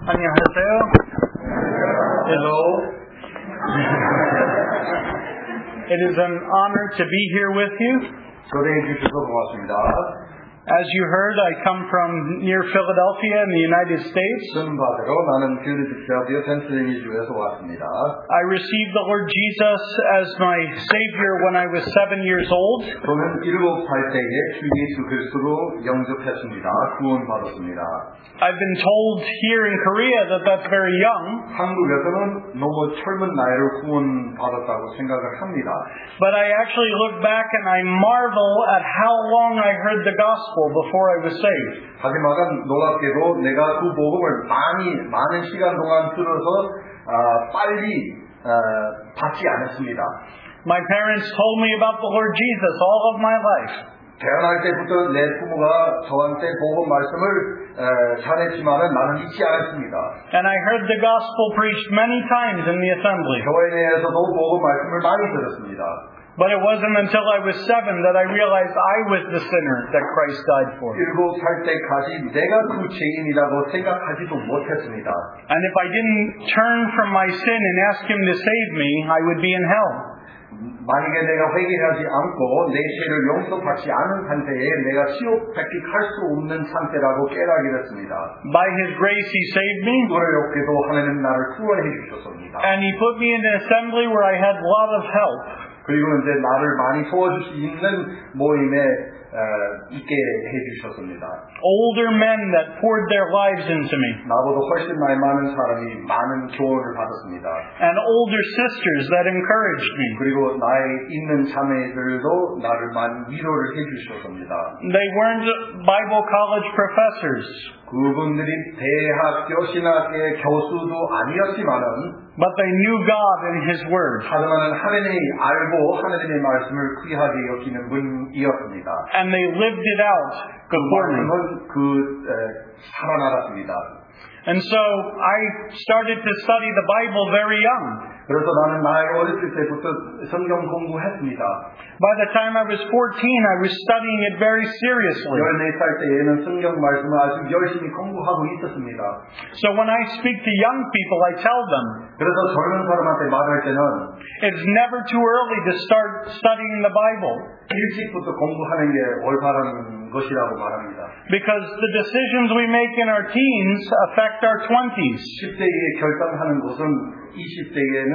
안녕하세요. Hello. It is an honor to be here with you. 초대해 주셔서 고맙습니다. As you heard, I come from near Philadelphia in the United States. 선바대로 나는 필라델피아 펜실베니아주에서 왔습니다. I received the Lord Jesus as my Savior when I was 7 years old. 저는 7살 때에 주 예수 그리스도로 영접했습니다. 구원받았습니다. I've been told here in Korea that that's very young. 한국에서는 너무 젊은 나이로 구원받았다고 생각을 합니다. But I actually look back and I marvel at how long I heard the gospel before I was saved. 하지만 놀랍게도 내가 그 복음을 많은 시간 동안 들어서 빨리 받지 않았습니다. My parents told me about the Lord Jesus all of my life. 태어날 때부터 내 부모가 저한테 복음 말씀을 전했지만은 나는 잊지 않았습니다. And I heard the gospel preached many times in the assembly. 교회 내에서도 복음 말씀을 많이 들었습니다. But it wasn't until I was 7 that I realized I was the sinner that Christ died for. 7살 때까지 내가 그 죄인이라고 생각하지도 못했습니다. And if I didn't turn from my sin and ask Him to save me, I would be in hell. 만약에 내가 회개하지 않고 내 죄를 용서받지 않은 상태에 내가 지옥 획득할 수 없는 상태라고 깨닫게 됐습니다. By His grace He saved me. 놀랍게도 하나님 나를 구원해 주셨습니다. And He put me in an assembly where I had a lot of help. 그리고 이제 나를 많이 도와줄 수 있는 모임에 있게 해주셨습니다. Older men that poured their lives into me. 나보다 훨씬 나이 많은 사람이 많은 교훈을 받았습니다. And older sisters that encouraged me. 그리고 나이 있는 자매들도 나를 많이 위로를 해주셨습니다. They weren't Bible college professors. 그분들이 대학교 신학의 교수도 아니었지만은 But they knew God and His Word. 하지만 하나님이 알고 하나님의 말씀을 귀하게 여기는 분이었습니다. And they lived it out before me. 살아나갔습니다. And so I started to study the Bible very young. 그래서 나는 나이 어렸을 때부터 성경 공부했습니다. By the time I was 14, I was studying it very seriously. 14살 때에는 성경 말씀을 아주 열심히 공부하고 있었습니다. So when I speak to young people, I tell them, 그래서 젊은 사람한테 말할 때는 it's never too early to start studying the Bible. 일찍부터 공부하는 게 올바른 것이라고 말합니다. Because the decisions we make in our teens affect our 20s. 10대에 결단하는 것은 20대에는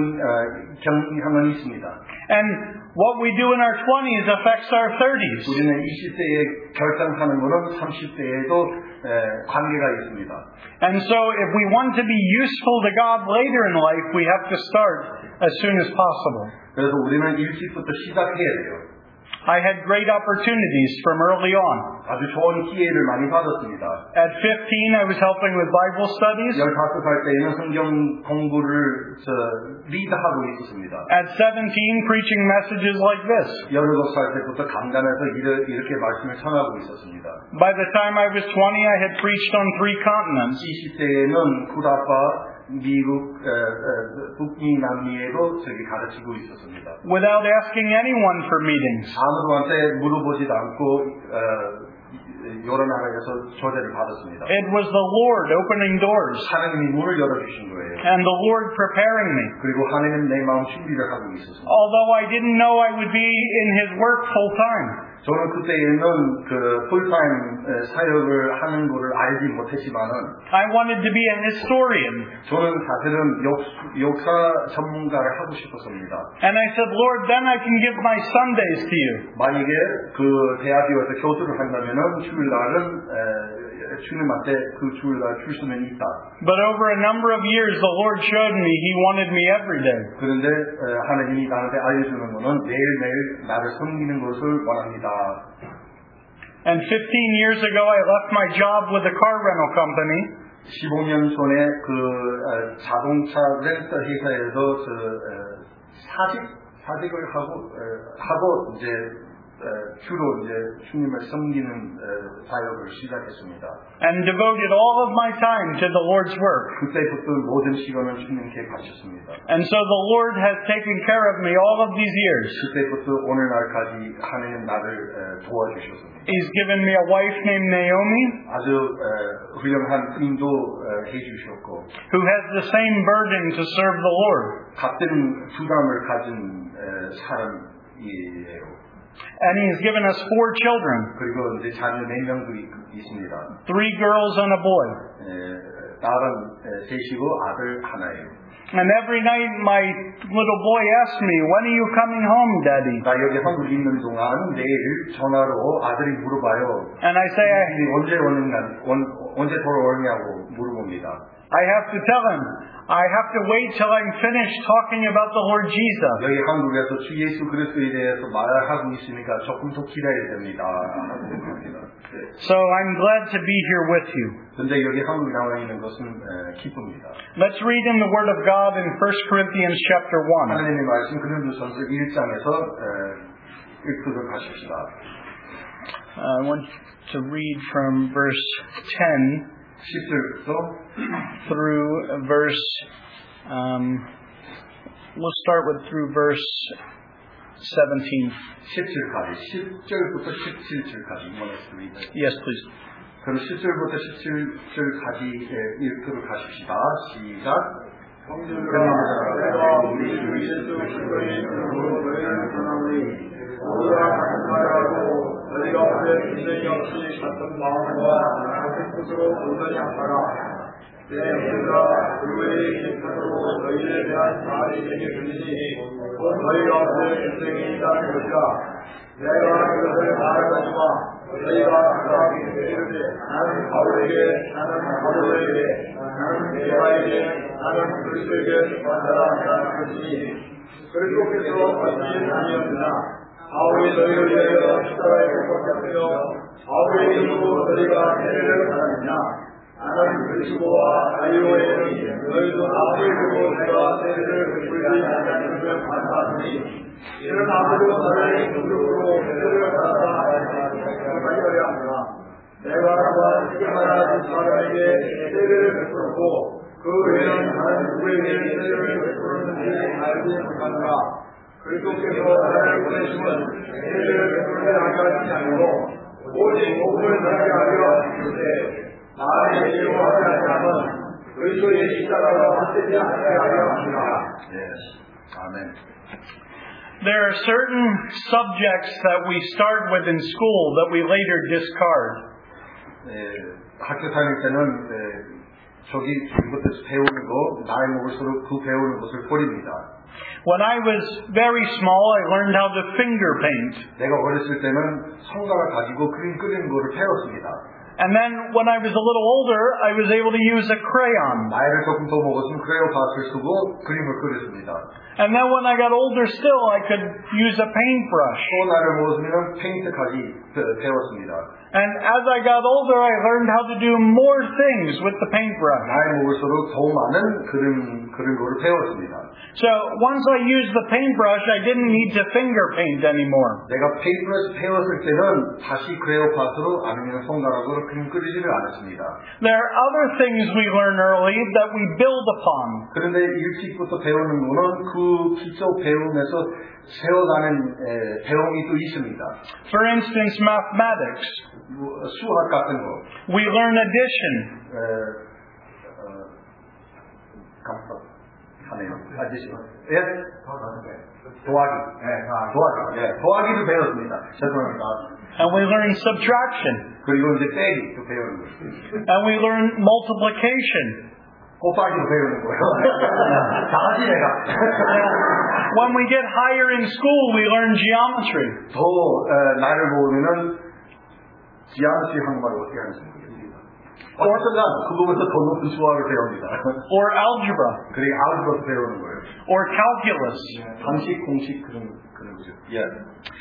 영향은 있습니다. And what we do in our 20s affects our 30s. 우리는 20대에 결단하는 것은 30대에도 관계가 있습니다. And so if we want to be useful to God later in life, we have to start as soon as possible. 그래서 우리는 일찍부터 시작해야 돼요. I had great opportunities from early on. 아주 좋은 기회를 많이 받았습니다. At 15, I was helping with Bible studies. 15살 때에는 성경 공부를 리드하고 있었습니다. At 17, preaching messages like this. 18살 때부터 강단에서 이렇게 말씀을 전하고 있었습니다. By the time I was 20, I had preached on 3 continents. 20대에는 구라파, 미국, 북미, 남미에도 저기 가르치고 있었습니다. Without asking anyone for meetings. 아무한테 물어보지도 않고 여러 나라에서 초대를 받았습니다. It was the Lord opening doors. 하나님이 문을 열어주신 거예요. And the Lord preparing me. 그리고 하나님은 내 마음 준비를 하고 있었습니다. Although I didn't know I would be in His work full time. 저는 그때에는 풀타임 사역을 하는 것을 알지 못했지만은 I wanted to be a historian. 저는 사실은 역사 전문가를 하고 싶었습니다. And I said, Lord, then I can give my Sundays to you. 만약에 그 대학교에서 교수를 한다면은 주일날은 주님한테 그 주일날 줄 수는 있다. But over a number of years, the Lord showed me He wanted me every day. 그런데 하나님이 나한테 알려주는 것은 매일매일 나를 섬기는 것을 원합니다. And 15 years ago, I left my job with a car rental company. 15년 전에 그 자동차 렌터 회사에서 사직을 하고 이제 주로 이제 주님을 섬기는 사역을 시작했습니다. And devoted all of my time to the Lord's work. 그때부터 모든 시간을 주님께 바쳤습니다. And so the Lord has taken care of me all of these years. 그때부터 오늘날까지 하나님 나를 도와주셨습니다. He's given me a wife named Naomi, 아주 훌륭한 부인도 해주셨고, who has the same burden to serve the Lord. 같은 부담을 가진 사람이에요. And He has given us 4 children, 그리고 이제 자녀 4명도 있습니다. 3 girls and a boy. 딸은 셋이고 아들 하나예요. And every night my little boy asks me, when are you coming home, Daddy? 나 여기 한국에 있는 동안 매일 전화로 아들이 물어봐요. And I say, 언제 돌아오냐고 물어봅니다. I have to tell him, I have to wait till I'm finished talking about the Lord Jesus. 여기 한국에서 주 예수 그리스도에 대해서 말하고 있으니까 조금 더 기다려야 됩니다. So I'm glad to be here with you. 근데 여기 한국에 나와 있는 것은 기쁩니다. Let's read in the Word of God in 1 Corinthians chapter 1. 하나님의 말씀 고린도전서 1장에서 읽도록 하십시다. I want to read from verse 10 10절부터 through verse, we'll start with through verse 17. 10절까지, 10절부터 17절까지 원했습니다. Yes, please. 그럼 10절부터 17절까지 읽도록 하십시다. 시작. 내가 우리 주 예수 그리스도의 이름으로 너희를 전하노니 모두가 같은 말하고 너희가 원래 분쟁이 없이 같은 마음과 같은 뜻으로 온전히 하라. 내 우리가 그의 기쁨으로 너희에 대한 말이 내게 들리니 곧 너희가 원래 분쟁이 있다는 것이라. 내가 그것을 말하지마. 너희가 아까 이르되 나는 바울에게 나는 바울에게 나는 내가에게 나는 그리스도에게 sup한다라는 것이니 그리스도께서 어찌 아니었으나 바울이 너희를 위하여 십자가에 못 박혔으며 바울의 이름으로 너희가 세례를 받았느냐 나는 그리스도와 가이오에는 너희도 나를 보고 내가 세례를 베풀지 않는 것을 반사하니 이는 아무도 나를 무릎으로 세례를 받았다 하여야 하노라. 내가 또한 하나 두 사람에게 세례를 베풀었고 그 외에는 다른 누구에게 세례를 베풀었는지 알지 못하노라. 그리스도께서 나를 보내심은 세례를 베풀게 하려 하지 아니고 오직 복음을 전하게 하려 하시는데 나의 예로 하지 아니하면 그리스도의 십자가가 받지 않게 하려 합니다. 아멘. There are certain subjects that we start with in school that we later discard. 학교 다닐 때는 이것을 배우는 거 나이 먹을수록 그 배우는 것을 버립니다. When I was very small, I learned how to finger paint. 내가 어렸을 때는 손가락 가지고 그림 그리는 거를 배웠습니다. And then when I was a little older, I was able to use a crayon. 나이를 조금 더 먹었으면 크레용 붓을 쓰고 그림을 그렸습니다. And then when I got older still, I could use a paintbrush. 또 나이를 먹었으면 페인트까지 배웠습니다. And as I got older, I learned how to do more things with the paintbrush. 나이 먹을수록 더 많은 그런 거를 배웠습니다. So once I used the paintbrush, I didn't need to finger paint anymore. 내가 페인트브러시 배웠을 때는 다시 크레용 붓으로 아니면 손가락으로 그림 그리지를 않았습니다. There are other things we learn early that we build upon. 그런데 일찍부터 배우는 거는 그 기초 배움에서 세워가는 배움이 또 있습니다. For instance, mathematics. 수학 같은 거. We learn addition. 도하기도 배웠습니다. 죄송합니다. And we learn subtraction. 그리고 이제 빼기도 배우는 거예요. And we learn multiplication. 곱하기도 배우는 거예요. 다 같이 내가. When we get higher in school, we learn geometry. 더 나이를 먹으면은 지하수 한국말을 어떻게 하는지 모르겠습니다. 어쨌든 그거부터 더 높은 수학을 배웁니다. Or algebra. 그리고 알gebra 배우는 거예요. Or calculus. 상식, 공식 그런 거죠.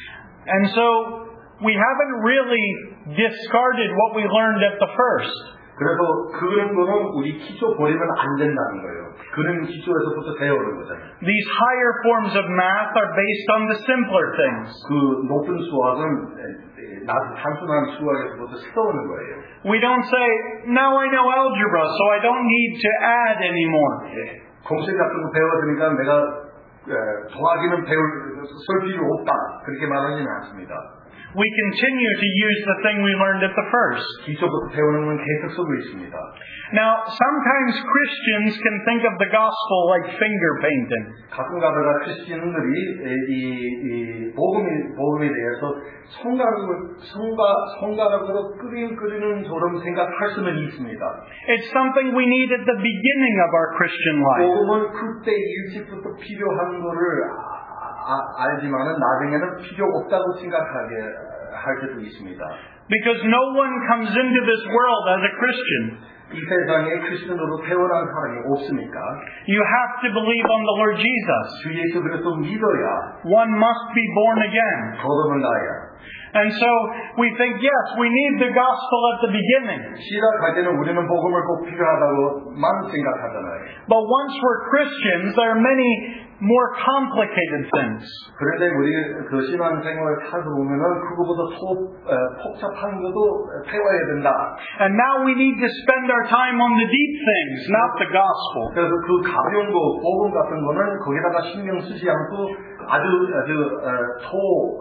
And so we haven't really discarded what we learned at the first. 그래서 그런 거는 우리 기초 버리면 안 된다는 거예요. 그런 기초에서부터 배우는 거잖아요. These higher forms of math are based on the simpler things. 그 높은 수학은 단순한 수학에서부터 세우는 거예요. We don't say, now I know algebra, so I don't need to add anymore. 공식 같은 거 배워주니까 내가 더하기는 쓸 필요 없다. 그렇게 말하지는 않습니다. We continue to use the thing we learned at the first. 기초부터 배우는 건 계속 쓰고 있습니다. Now, sometimes Christians can think of the gospel like finger painting. 가끔 가다가 크리스천들이 이 복음에 대해서 손가락으로 그리는 저런 생각할 수는 있습니다. It's something we need at the beginning of our Christian life. 복음은 그때 일찍부터 필요한 거를 알지만은 나중에는 필요 없다고 생각하게 할 때도 있습니다. Because no one comes into this world as a Christian. 이 세상에 크리스천으로 태어난 사람이 없으니까 You have to believe on the Lord Jesus. 주 예수 그리스도 믿어야 One must be born again. 거듭을 나야. And so we think, yes, we need the gospel at the beginning. 시작할 때는 우리는 복음을 꼭 필요하다고만 생각하잖아요. But once we're Christians, there are many more complicated things. 그런데 우리 그 신앙생활을 타서 보면은 그거보다 더 복잡한 것도 배워야 된다. And now we need to spend our time on the deep things, not the gospel. 그래서 그 가벼운 거, 복음 같은 거는 거기다가 신경 쓰지 않고 아주 더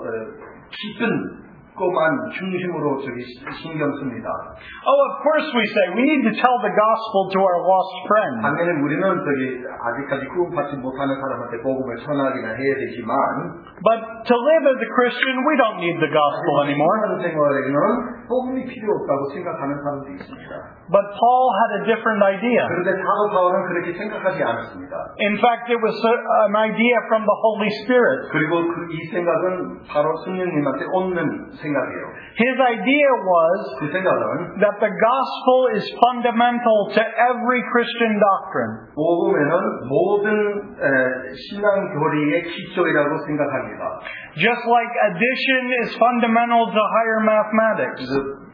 깊은 것만 중심으로 신경 씁니다. Oh, of course we say we need to tell the gospel to our lost friends. 반면에 우리는 아직까지 구원받지 못하는 사람한테 복음을 전하기나 해야 되지만, But to live as a Christian, we don't need the gospel anymore. 생활에는 복음이 필요 없다고 생각하는 사람도 있습니다. But Paul had a different idea. 그런데 사도 바울은 그렇게 생각하지 않았습니다. In fact, it was an idea from the Holy Spirit. 그리고 이 생각은 바로 성령님한테 얻는 생각이에요. His idea was 그 생각은 that the gospel is fundamental to every Christian doctrine. 복음에는 모든 신앙 교리의 기초이라고 생각합니다. Just like addition is fundamental to higher mathematics.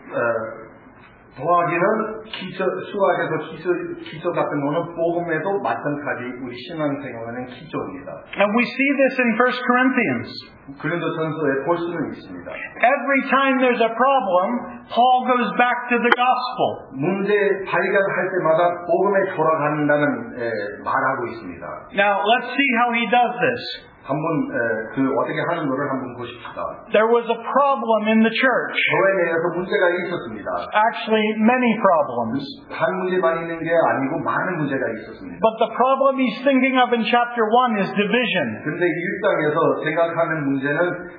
더하기는 수학에서 기초 같은 거는 복음에도 마찬가지 우리 신앙생활에는 기초입니다. And we see this in 1 Corinthians. 고린도전서에 볼 수는 있습니다. Every time there's a problem, Paul goes back to the gospel. 문제 발견할 때마다 복음에 돌아간다는 말하고 있습니다. Now, let's see how he does this. 한번 어떻게 하는 거를 한번 보십시다. There was a problem in the church. 교회 내에서 문제가 있었습니다. Actually, many problems. 한 문제만 있는 게 아니고 많은 문제가 있었습니다. But the problem he's thinking of in chapter 1 is division. 그런데 1장에서 생각하는 문제는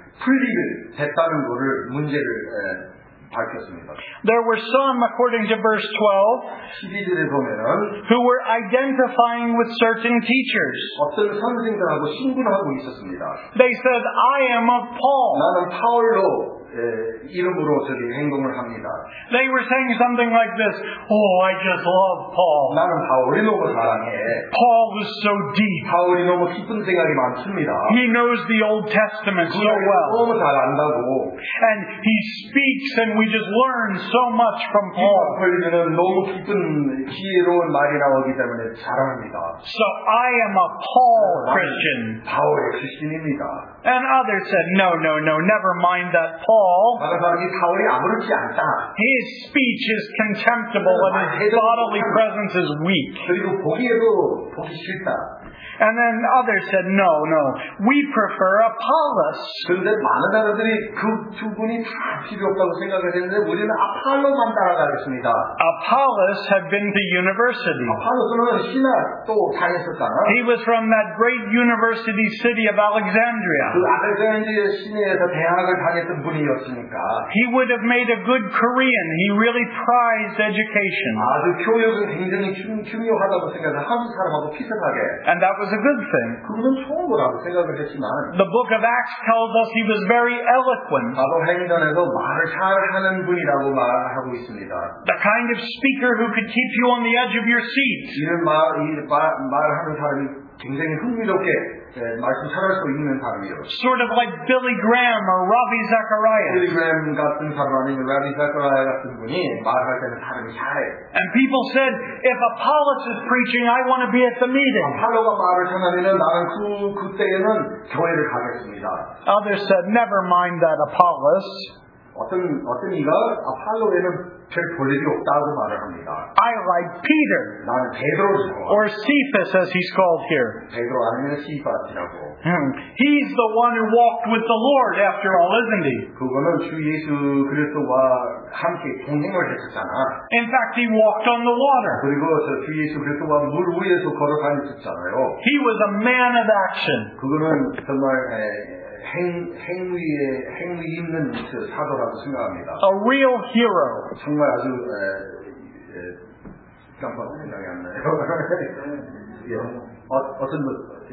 분리됐다는 거를 문제를 밝혔습니다. There were some, according to verse 12, 12절에 보면은 who were identifying with certain teachers. 어떤 선생들하고 신분하고 있었습니다. They said, I am of Paul. 나는 파울로 이름으로 행동을 합니다. They were saying something like this, oh, I just love Paul. 나는 바울이 너무 사랑해. Paul was so deep. 바울이 너무 깊은 생각이 많습니다. He knows the Old Testament so well. 너무 잘 안다고. And he speaks and we just learn so much from Paul. 걸리면 너무 깊은 지혜로운 말이 나오기 때문에 자랑합니다. So I am a Paul Christian. 바울의 크리스천입니다. And others said, no, never mind that Paul. 다른 사람이 바울이 아무렇지 않다. His speech is contemptible and his bodily presence is weak. 그리고 보기에도 보기 싫다. And then others said, no, we prefer Apollos. 그런데 많은 사람들이 그 두 분이 다 필요 없다고 생각을 했는데 우리는 아폴로만 따라가겠습니다. Apollos had been to university. 아폴로스는 신학도 다녔었잖아. He was from that great university city of Alexandria. 그 알렉산드리아 시내에서 대학을 다녔던 분이었으니까. He would have made a good Korean. He really prized education. 아주 교육은 굉장히 중요하다고 생각해서 한국 사람하고 비슷하게. And that was a good thing. 그분은 좋은 거라고 생각을 했지만. The book of Acts tells us he was very eloquent. 사도행전에서 말을 잘하는 분이라고 말하고 있습니다. The kind of speaker who could keep you on the edge of your seat. 이런 말하는 사람이 굉장히 흥미롭게 말씀 잘할 수 있는 사람이에요. Sort of like Billy Graham or Ravi Zacharias. 빌리 그램 같은 사람 아니면 라비 자카라야 같은 분이 말할 때는 발음이 잘해요. And people said, if Apollos is preaching, I want to be at the meeting. 아폴로가 말을 전하면은 나는 그때에는 교회를 가겠습니다. Others said, never mind that Apollos. 어떤 이가 아폴로에는 별 볼일이 없다고 말을 합니다. I like Peter. 나는 베드로를 좋아. Or Cephas, as he's called here. 베드로 아니면 시바스라고. He's the one who walked with the Lord after all, isn't he? 그거는 주 예수 그리스도와 함께 동행을 했었잖아. In fact, he walked on the water. 그리고 주 예수 그리스도와 물 위에서 걸어다녔었잖아요. He was a man of action. 그거는 정말 행위 있는 사도라고 생각합니다. A real hero. 정말 아주 깜빡 생각이 안 나요. 어떤 분,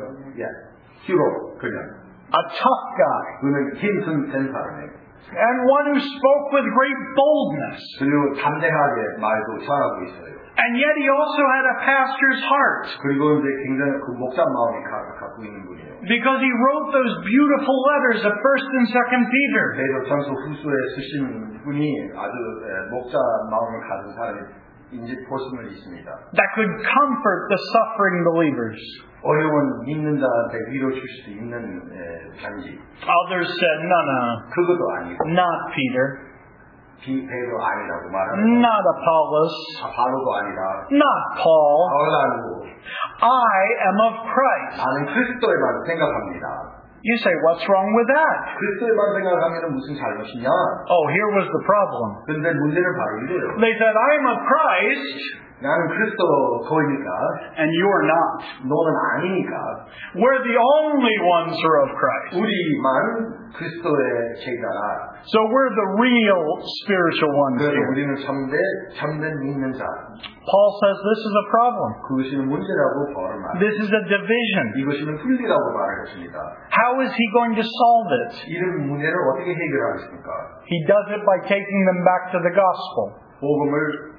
히로 그냥. A tough guy. 그는 힘쓴 사람이에요. And one who spoke with great boldness. 그리고 담대하게 말도 잘하고 있어요. And yet he also had a pastor's heart. 그리고 이제 굉장히 그 목자 마음이 갖고 있는 분이에요. Because he wrote those beautiful letters of 1st and 2nd Peter. 베드로전서 후서에 쓰신 분이 아주 목자 마음을 가진 사람인지 볼수는 있습니다. That could comfort the suffering believers. 어려운 믿는 자한테 위로 줄 수 있는 편지. Others said, no. 그것도 아니고. Not Peter. 베드로 아니라고 말합니다. Not Apollos. 바로도 아니다. Not Paul. 바울도 아니고. I am of Christ. 나는 그리스도에만 생각합니다. You say, what's wrong with that? 그리스도에만 생각하면 무슨 잘못이냐? Oh, here was the problem. 근데 문제는 바로 이래요. They said, I am of Christ. 나는 그리스도 거이니까. And you are not. 너는 아니니까. We're the only ones who are of Christ. 우리만 그리스도의 제자라. So we're the real spiritual ones 그래서 here. 우리는 참된 믿는 자. Paul says this is a problem. 그것이 문제라고 바울은 말합니다. This is a division. 이것이 분리라고 말했습니다. How is he going to solve it? 이런 문제를 어떻게 해결하겠습니까? He does it by taking them back to the gospel. 복음을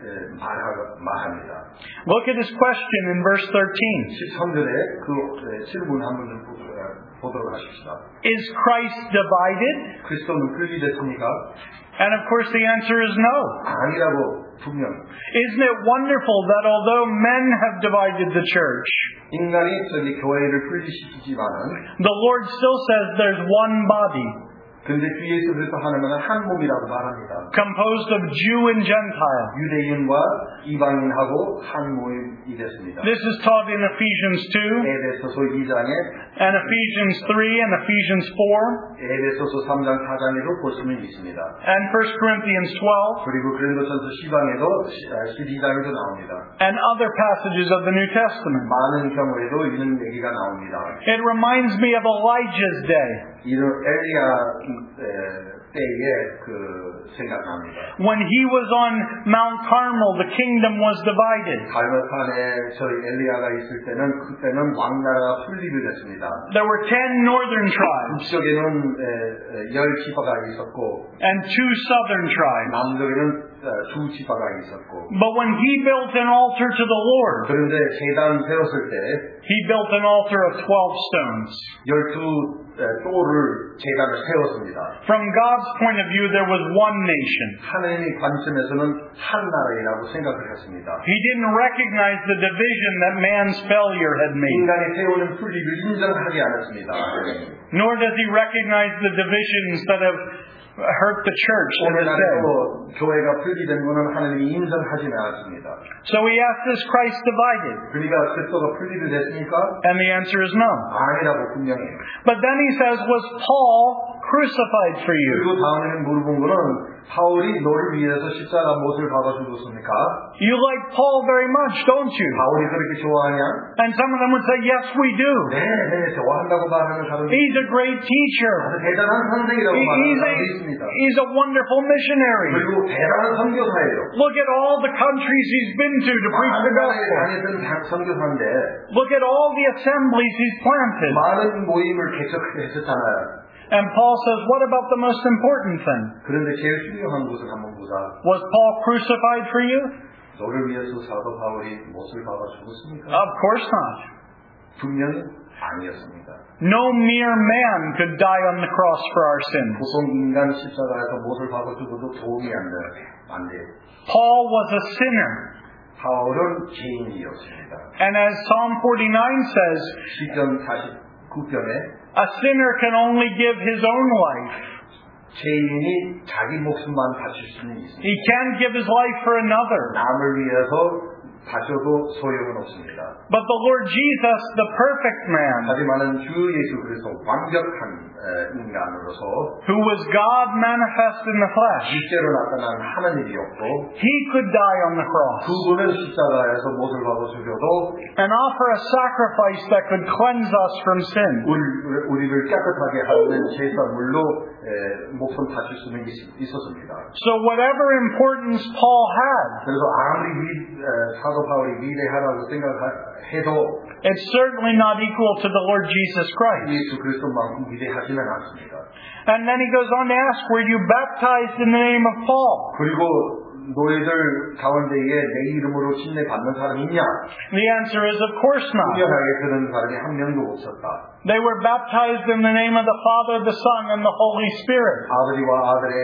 말합니다. Look at his question in verse 13. 13절에 그 질문 한번 좀 보도록 하십시다. Is Christ divided? 그리스도는 분리됐습니까? And of course the answer is no. 아니라고 분명. Isn't it wonderful that although men have divided the church, 인간이 저기 교회를 분리시키지만은 the Lord still says there's one body. 근데 주 예수 그리스도 하나님은 한 몸이라고 말합니다. Composed of Jew and Gentile. 유대인과 이방인하고 한 몸이 됐습니다. This is taught in Ephesians 2. 에베소서 2장에 And Ephesians 3 and Ephesians 4. 에베소서 3장 4장에도 볼 수는 있습니다. And 1 Corinthians 12. 그리고 고린도전서 10장에도 12장에도 나옵니다. And other passages of the New Testament. 많은 경우에도 이런 얘기가 나옵니다. It reminds me of Elijah's day. 이런 엘리야 때에 생각납니다. When he was on Mount Carmel, the kingdom was divided. 갈멜산에 저희 엘리야가 있을 때는 그때는 왕나라가 분리가 됐습니다. There were 10 northern tribes. 북쪽에는 10지파가 있었고, and 2 southern tribes. 남쪽에는 2지파가 있었고. But when he built an altar to the Lord, 그런데 제단 세웠을 때, he built an altar of 12 stones. 12돌을 제단을 세웠습니다. From God's point of view, there was one nation. 하나님의 관점에서는 한 나라라고 생각을 했습니다. He didn't recognize the division that man's failure had made. 인간이 세우는 분리를 인정하지 않았습니다. Nor does he recognize the divisions that have hurt the church to this day. 교회가 분리된 것은 하나님이 인정하지 않았습니다. So he asked, is Christ divided? 그러니까 그리스도가 분리가 됐습니까? And the answer is no. 아니라고 분명해요. But then he says, was Paul crucified for you? 그리고 다음에는 물어본 거는 바울이 너를 위해서 십자가 못을 박아 죽었습니까? You like Paul very much, don't you? 바울이 그렇게 좋아하냐? And some of them would say, yes, we do. 네, 좋아한다고 말하는 사람이 He's a great teacher. 대단한 선생이라고 말하는 사람이 있습니다. He's a wonderful missionary. 그리고 대단한 선교사예요. Look at all the countries he's been to preach the gospel. 다녔던 선교사인데 Look at all the assemblies he's planted. 많은 모임을 개척했었잖아요. And Paul says, what about the most important thing? 그런데 제일 중요한 것을 한번 보자. Was Paul crucified for you? 너를 위해서 사도 바울이 못을 박아 죽었습니까? Of course not. 분명히 아니었습니다. No mere man could die on the cross for our sins. 보통 인간 십자가에서 못을 박아 죽어도 도움이 안 돼요. Paul was a sinner. 바울은 죄인이었습니다. And as Psalm 49 says, 시편 49편에 a sinner can only give his own life. 죄인이 자기 목숨만 바칠 수는 있습니다. He can't give his life for another. 남을 위해서 바쳐도 소용은 없습니다. But the Lord Jesus, the perfect man, 하지만은 주 예수 그리스도 완벽한 인간으로서 who was God manifest in the flesh, 실제로 나타난 하나님이었고 he could die on the cross 그분은 십자가에서 못을 박아 죽여도 and offer a sacrifice that could cleanse us from sin. 우리를 깨끗하게 하는 제사물로 목숨 바칠 수는 있었습니다. So whatever importance Paul had, 그래서 아무리 사도 바울이 위대하다고 생각해도 it's certainly not equal to the Lord Jesus Christ. 예수 그리스도만큼 위대하지는 않습니다. And then he goes on to ask, were you baptized in the name of Paul? 그리고 너희들 가운데에 내 이름으로 침례 받는 사람이 있냐? The answer is, of course not. 분명하게 그런 사람이 한 명도 없었다. They were baptized in the name of the Father, the Son, and the Holy Spirit. 아버지와 아들의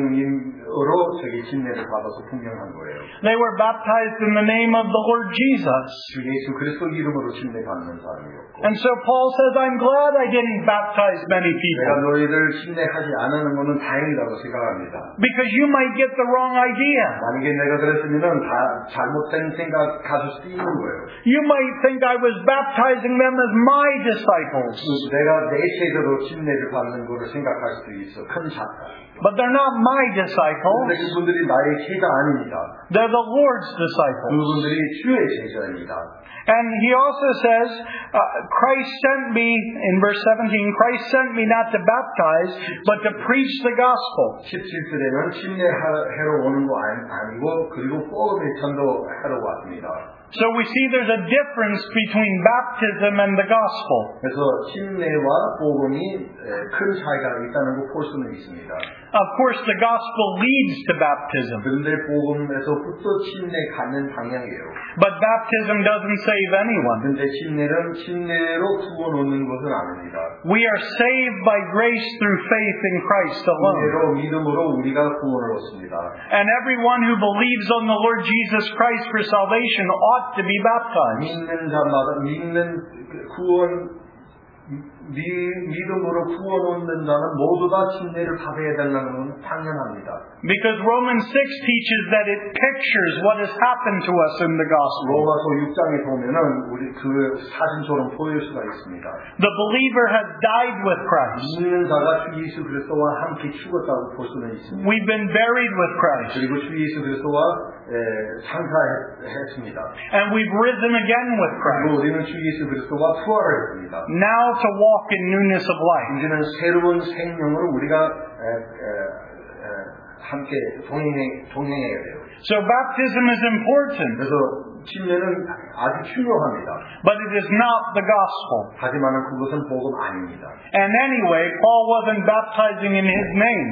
성령님으로 저기 침례를 받아서 분명한 거예요. They were baptized in the name of the Lord Jesus. 주 예수 그리스도 이름으로 침례 받는 사람이었고. And so Paul says, I'm glad I didn't baptize many 내가 people. 너희들 침례하지 않는 것은 다행이라고 생각합니다. Because you might get the wrong idea. 만약에 내가 그랬으면은 다 잘못된 생각 가질 수도 있는 거예요. You might think I was baptizing them as my disciples. 내가 내 제대로 침례를 받는 것을 생각할 수도 있어. 큰 사건. But they're not my disciples. 그런데 그분들이 나의 제자 아닙니다. They're the Lord's disciples. 그분들이 주의 제자입니다. And he also says, Christ sent me, in verse 17, Christ sent me not to baptize, but to preach the gospel. 17절에는 침례하러 오는 거 아니고 그리고 복음을 전도하러 왔습니다. So we see there's a difference between baptism and the gospel. 그래서 침례와 복음이 큰 차이가 있다는 거 볼 수는 있습니다. Of course, the gospel leads to baptism. 그런데 복음에서부터 침례 갖는 방향이에요. But baptism doesn't save anyone. 그런데 침례로 구원 얻는 것은 아닙니다. We are saved by grace through faith in Christ alone. 믿음으로 우리가 구원을 얻습니다. And everyone who believes on the Lord Jesus Christ for salvation ought to be baptized. 믿는 구원 믿음으로 구원 얻는 자는 모두 다 침례를 받아야 된다는 건 당연합니다. Because Romans 6 teaches that it pictures what has happened to us in the gospel. 로마서 6장에 보면은 우리 그 사진처럼 보일 수가 있습니다. The believer has died with Christ. 믿는 자가 주 예수 그리스도와 함께 죽었다고 볼 수는 있습니다. We've been buried with Christ. 그리고 주 예수 그리스도와 창사했습니다. And we've risen again with Christ. 그리고 우리는 주 예수 그리스도와 부활했습니다. Now to walk in newness of life. 이제는 새로운 생명으로 우리가 함께 동행해야 돼요. So baptism is important. 그래서 침례는 아주 중요합니다. But it is not the gospel. 하지만은 그것은 복음 아닙니다. And anyway, Paul wasn't baptizing in his name.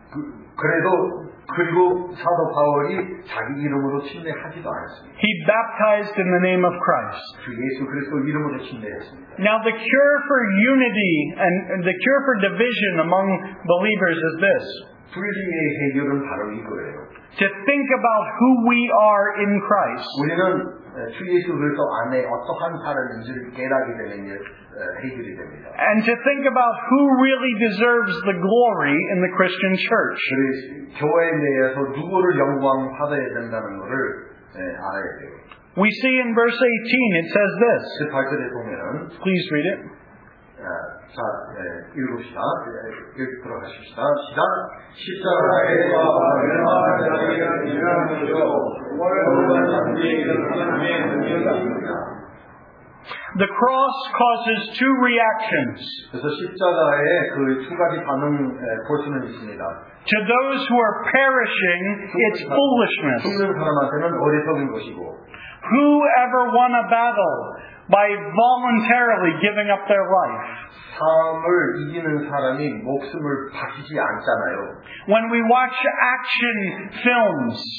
그리고 사도 바울이 자기 이름으로 침례하지도 않았습니다. He baptized in the name of Christ. 주 예수 그리스도 이름으로 침례했습니다. Now the cure for unity and the cure for division among believers is this. 분리의 해결은 바로 이거예요. To think about who we are in Christ. 우리는 주 예수 그리스도 안에 어떠한 사람인지를 깨닫게 되는 게 해결이 됩니다. And to think about who really deserves the glory in the Christian church. 그래서 교회 내에서 누구를 영광 받아야 된다는 것을 알아야 돼요. We see in verse 18 it says this. 18절에 보면은 Please read it. 자, 읽읍시다. 들어가십시다. 시작. 십자가에 얼마나 자기가 일하는 것이요 모든 상징이 하나님의 능력입니다. The cross causes two reactions. 그래서 십자가에 그 두 가지 반응 볼 수는 있습니다. To those who are perishing, it's foolishness. 죽는 사람한테는 어리석은 것이고, Whoever won a battle by voluntarily giving up their life. 삶을 이기는 사람이 목숨을 바치지 않잖아요. When we watch action films,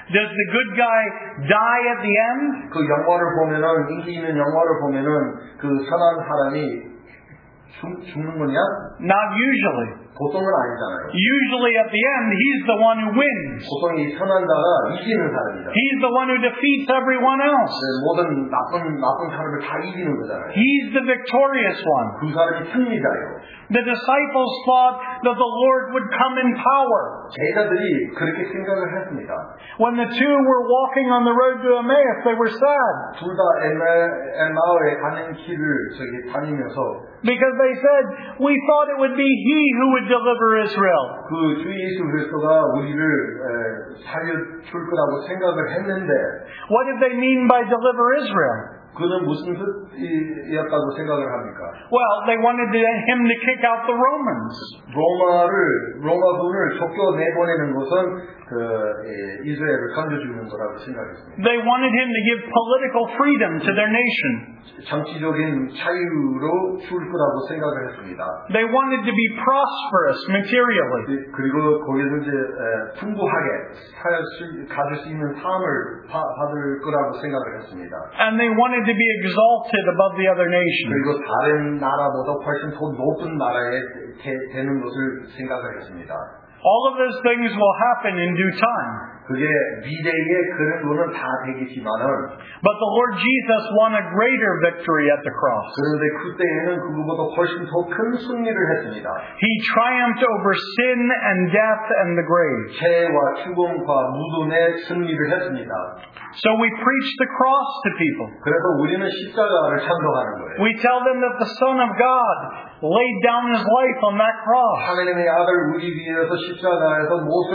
Does the good guy die at the end? 그 영화를 보면은 인기 있는 영화를 보면은 그 선한 사람이 죽는 거냐? Not usually. 보통은 아니잖아요. Usually at the end, he's the one who wins. 보통 이 선한 자가 이기는 사람이다. He's the one who defeats everyone else. 모든 나쁜 사람을 다 이기는 거잖아요. He's the victorious one. 그 사람이 승리자예요. The disciples thought that the Lord would come in power. 제자들이 그렇게 생각을 했습니다. When the two were walking on the road to Emmaus, they were sad. 둘 다 엘마오에 가는 길을 다니면서 Because they said, we thought it would be He who would deliver Israel. 그 주 예수 그리스도가 우리를 살려줄 거라고 생각을 했는데 What did they mean by deliver Israel? 그는 무슨 뜻이었다고 생각을 합니까? Well, they wanted him to kick out the Romans. 로마군을 쫓겨내보내는 것은 이스라엘을 건져주는 거라고 생각했습니다. They wanted him to give political freedom to their nation. 정치적인 자유로 줄 거라고 생각을 했습니다. They wanted to be prosperous materially. 그리고 거기서 이제 풍부하게 가질 수 있는 삶을 받을 거라고 생각을 했습니다. And they wanted to be exalted above the other nations. 그리고 다른 나라보다 훨씬 더 높은 나라에 되는 것을 생각을 했습니다. All of those things will happen in due time. 그게 미래에 그런 거는 다 되겠지만은 But the Lord Jesus won a greater victory at the cross. 그런데 그때에는 그거보다 훨씬 더 큰 승리를 했습니다. He triumphed over sin and death and the grave. 죄와 죽음과 무덤의 승리를 했습니다. So we preach the cross to people. 그래서 우리는 십자가를 찬송하는 거예요. We tell them that the Son of God laid down His life on that cross. 하나님의 아들 우리 위해서 십자가에서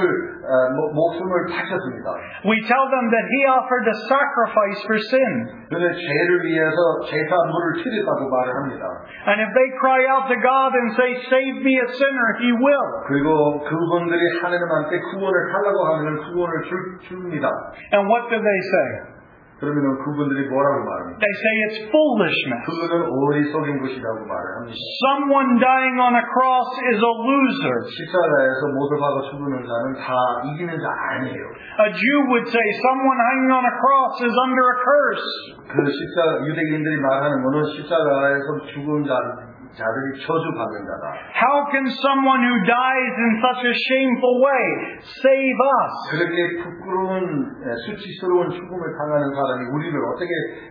목숨을 바쳤습니다. We tell them that He offered a sacrifice for sin. 그는 죄를 위해서 제사물을 치렀다고 말을 합니다. And if they cry out to God and say, "Save me a sinner," He will. 그리고 그분들이 하나님한테 구원을 하려고 하면 구원을 줍니다. And what do they say? 그러면 그분들이 뭐라고 말합니까? They say it's foolishness. 그거는 어리석인 것이라고 말을 합니다. Someone dying on a cross is a loser. 십자가에서 못을 박아 죽는 자는 다 이기는 자 아니에요. A Jew would say someone hanging on a cross is under a curse. 그 유대인들이 말하는 것은 십자가에서 죽은 자들이 저주받는 자다. How can someone who dies in such a shameful way save us? 그렇게 부끄러운 수치스러운 죽음을 당하는 사람이 우리를 어떻게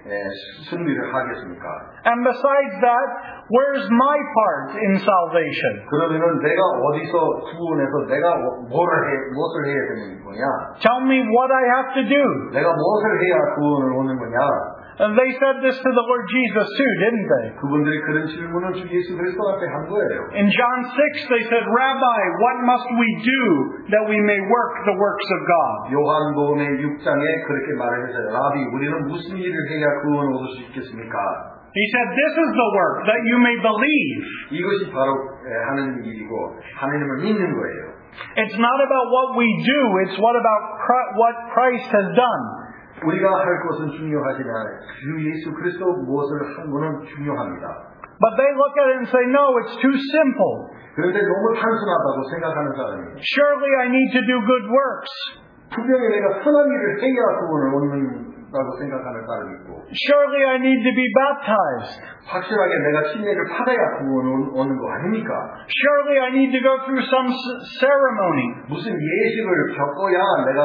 승리를 하겠습니까? And besides that, where's my part in salvation? 그러면은 내가 어디서 구원해서 내가 무엇을 해야 되는 거냐? Tell me what I have to do. 내가 무엇을 해야 구원을 얻는 거냐? And they said this to the Lord Jesus too, didn't they? 그분들이 그런 질문을 주 예수 그리스도한테 한 거예요. In John 6, they said, "Rabbi, what must we do that we may work the works of God?" 요한복음의 6장에 그렇게 말했어요. 라비, 우리는 무슨 일을 해야 구원을 얻을 수 있겠습니까? He said, "This is the work, that you may believe." 이것이 바로 하는 일이고 하나님을 믿는 거예요. It's not about what we do, it's what Christ has done. 우리가 할 것은 중요하지만 주 예수 그리스도 무엇을 한 것은 중요합니다. But they look at it and say, "No, it's too simple. 그런데 너무 단순하다고 생각하는 사람이 Surely I need to do good works. 분명히 내가 선한 일을 해야 구원을 얻는다고 생각하는 사람이 있고 Surely I need to be baptized. 확실하게 내가 침례를 받아야 구원을 얻는 거 아닙니까? Surely I need to go through some ceremony. 무슨 예식을 겪어야 내가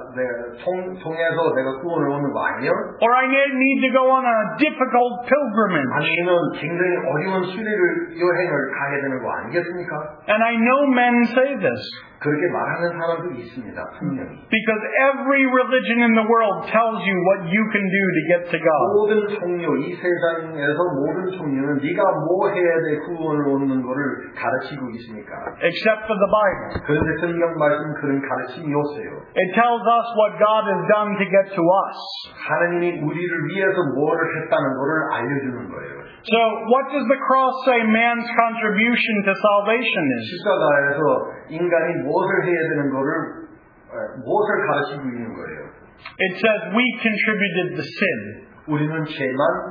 통해서 내가 구원을 얻는 거 아니에요? Or I need to go on a difficult pilgrimage. 아니면 굉장히 어려운 여행을 가야 되는 거 아니겠습니까? And I know men say this. 그렇게 말하는 사람도 있습니다. 분명히. Because every religion in the world tells you what you can do to get to God. 모든 종교, 이 세상에서 모든 종교는 네가 뭐 해야 돼 구원을 얻는 거를 가르치고 있으니까. Except for the Bible. 그런데 성경 말씀 그런 가르침이 없어요. It tells us what God has done to get to us. 하나님이 우리를 위해서 뭐를 했다는 거를 알려주는 거예요. So what does the cross say man's contribution to salvation is? 십자가에서 인간이 무엇을 해야 되는 거를 무엇을 가르치고 있는 거예요. It says we contributed the sin. 우리는 죄만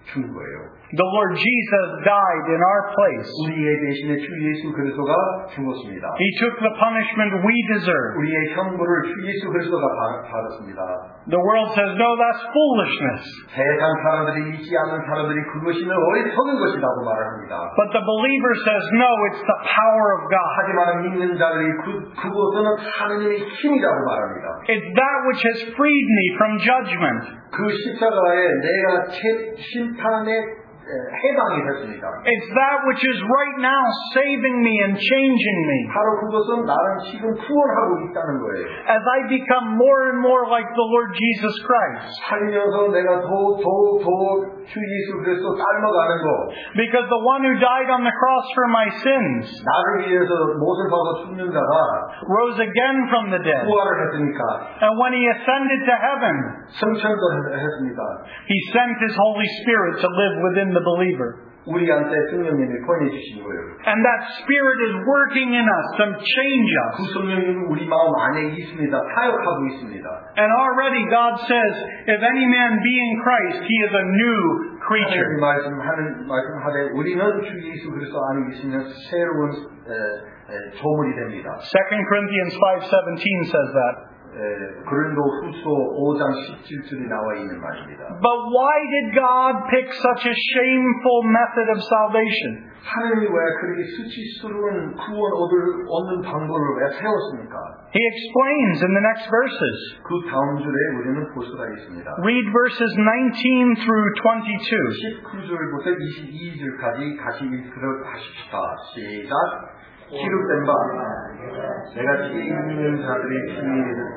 준 거예요. The Lord Jesus died in our place. 우리의 대신에 주 예수 그리스도가 죽었습니다. He took the punishment we deserve. 우리의 형벌을 주 예수 그리스도가 받았습니다. The world says, no, that's foolishness. 세상 사람들이 믿지 않는 사람들이 그것이는 어리석은 것이라고 말을 합니다. But the believer says, no, it's the power of God. 하지만 믿는 자들이 그것은 하느님의 힘이라고 말합니다. It's that which has freed me from judgment. 그 십자가에 내가 심판에 해당이 됐습니다. It's that which is right now saving me and changing me. 바로 그것은 나를 지금 구원하고 있다는 거예요. As I become more and more like the Lord Jesus Christ. 살면서 내가 더 주 예수 그리스도 닮아가는 거. Because the one who died on the cross for my sins 나를 위해서 못을 박아 죽는 자가 rose again from the dead. 부활을 했으니까. And when he ascended to heaven, 승천도 했습니다. he sent his Holy Spirit to live within the believer. 우리한테 성령님을 보내주신 거예요. And that Spirit is working in us to change us. 그 성령님은 우리 마음 안에 있습니다. 사역하고 있습니다. And already God says, if any man be in Christ, he is a new creature. 말씀하되 우리는 주 예수 그리스도 안에 있으면 새로운 조물이 됩니다. 2 Corinthians 5:17 says that. 고린도 후서 5장 17절에 나와 있는 말입니다. But why did God pick such a shameful method of salvation? 하나님이 왜 그렇게 수치스러운 구원 얻는 방법을 왜 세웠습니까? He explains in the next verses. 그 다음 줄에 우리는 볼 수가 있습니다. Read verses 19 through 22. 19절부터 22절까지 같이 읽도록 하십시다. 시작. 기록된 바 내가 지혜 있는 자들의 피를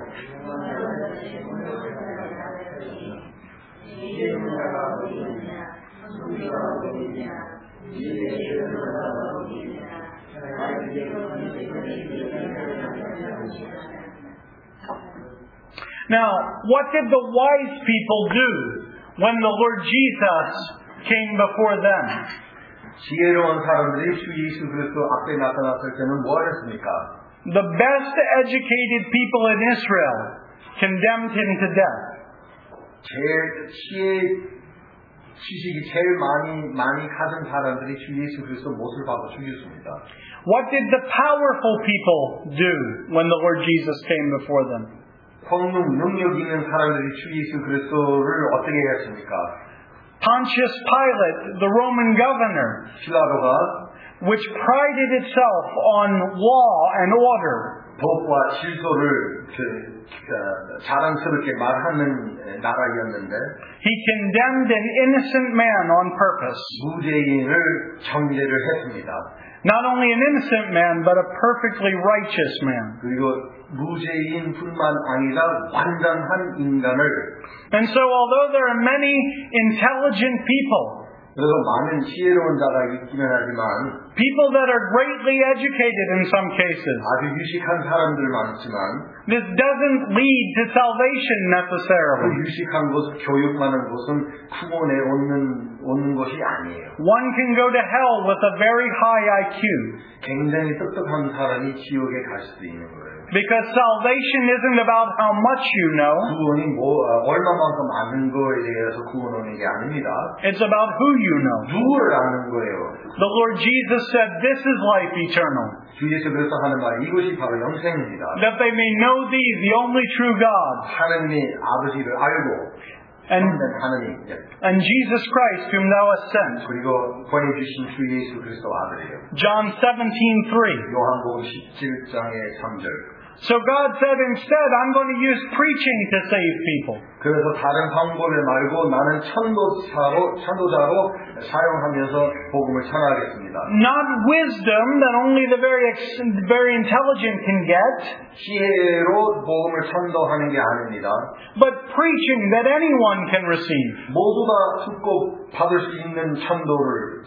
Now, what did the wise people do when the Lord Jesus came before them? 지혜로운 사람들이 주 예수 그리스도 앞에 나타났을 때는 뭐 했습니까? The best educated people in Israel condemned him to death. 지식이 제일 많이 가진 사람들이 주 예수 그리스도 못을 박아 죽였습니다. What did the powerful people do when the Lord Jesus came before them? 능력 있는 사람들이 주 예수 그리스도를 어떻게 했습니까? Pontius Pilate, the Roman governor, 필라도가 which prided itself on law and order, 법과 질서를 자랑스럽게 말하는 나라였는데, he condemned an innocent man on purpose. 무죄인을 정죄를 했습니다. Not only an innocent man, but a perfectly righteous man. 그리고 무죄인뿐만 아니라 완전한 인간을. And so, although there are many intelligent people, 그래서 많은 지혜로운 자가 있기는 하지만, people that are greatly educated in some cases, 아주 유식한 사람들 많지만, this doesn't lead to salvation 그 necessarily. 유식한 것은 교육 많은 것은 구원에 얻는 것이 아니에요. One can go to hell with a very high IQ. 굉장히 똑똑한 사람이 지옥에 갈 수도 있는 거예요. Because salvation isn't about how much you know. 구원이 얼마만큼 아는 거에 대해서 구원 오는 게 아닙니다. It's about who you know. 누구를 아는 거예요. The Lord Jesus said, this is life eternal. 주 예수 그리스도 하는 말, 이것이 바로 영생입니다. That they may know thee, the only true God. 하나님의 아버지를 알고, and Jesus Christ whom thou hast sent. 그리고 보내주신 주 예수 그리스도 아들이에요. John 17:3. 요한복음 17장의 3절. So God said, instead, I'm going to use preaching to save people. 그래서 다른 방법을 말고 나는 천도자로 사용하면서 복음을 전하겠습니다. Not wisdom that only the very intelligent can get, 지혜로 복음을 전도하는 게 아닙니다. but preaching that anyone can receive. 모두 다 듣고 받을 수 있는 천도를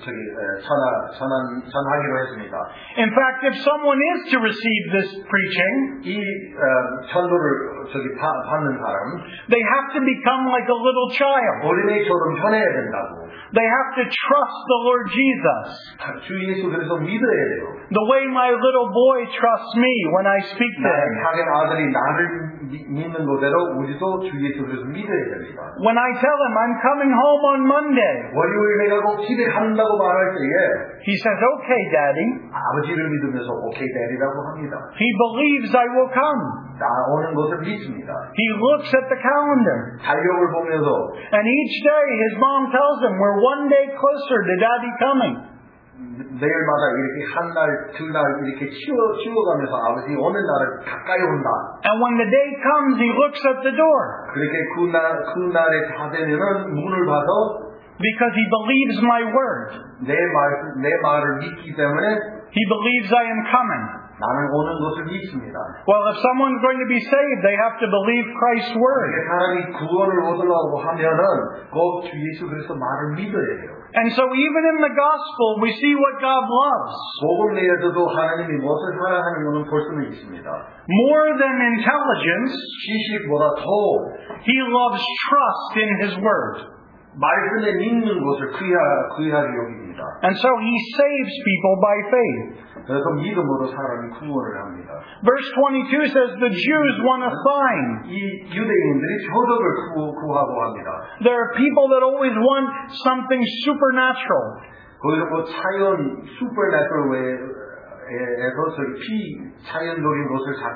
전하기로 했습니다. In fact, if someone is to receive this preaching, 이 천도를 받는 사람, they have to become like a little child. 어린애처럼 변해야 된다고. They have to trust the Lord Jesus. 주 예수 그리스도 믿어야 돼요. The way my little boy trusts me when I speak to 나의 him. 작은 아들이 나를 믿는 거대로 우리도 주 예수 그리스도 믿어야 됩니다. When I tell him I'm coming home on Monday, 월요일 내가 꼭 집에 간다고 말할 때에 he says, "Okay, Daddy." 아버지를 믿으면서 오케이 데리라고 합니다. He believes I will come. 나오는 것을 믿습니다. He looks at the calendar. 달력을 보면서 And each day his mom tells him, "We're one day closer to Daddy coming." 매일마다 이렇게 한 날, 두 날 이렇게 치워가면서 아버지 오는 날은 가까이 온다. And when the day comes, he looks at the door. 그렇게 그 날에 다 되면은 문을 봐서 Because he believes my word. 내 말을 믿기 때문에 He believes I am coming. 나는 오는 것을 믿습니다. Well, if someone's going to be saved, they have to believe Christ's word. 사람이 구원을 얻으려고 하면은 꼭 주 예수 그리스도 말을 믿어야 돼요. And so even in the gospel, we see what God loves. 복음 내에서도 하나님이 무엇을 사랑하는 것은 볼 수는 있습니다. More than intelligence, 지식보다 더 he loves trust in his word. 말씀에 믿는 것을 귀하게 여깁니다. And so he saves people by faith. 그래서 믿음으로 사람이 구원을 합니다. Verse 22 says the Jews want a sign. 이 유대인들이 표적을 구하고 합니다. There are people that always want something supernatural. 거기서 자연 슈퍼내추럴 에서 비자연적인 것을 자꾸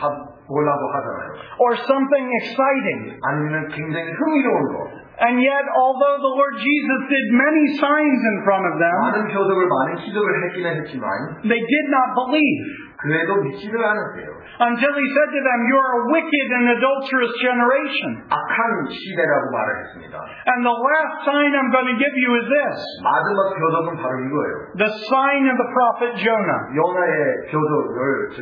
보려고 하잖아요. Or something exciting. 아니면 굉장히 흥미로운 것. And yet, although the Lord Jesus did many signs in front of them, 많은 표적을 많은 기적을 했기는 했지만 they did not believe. 그래도 믿지를 않았어요. Until he said to them, "You are a wicked and adulterous generation. 악한 시대라고 말을 했습니다. And the last sign I'm going to give you is this. 마지막 표적은 바로 이거예요. The sign of the prophet Jonah." 요나의 표적을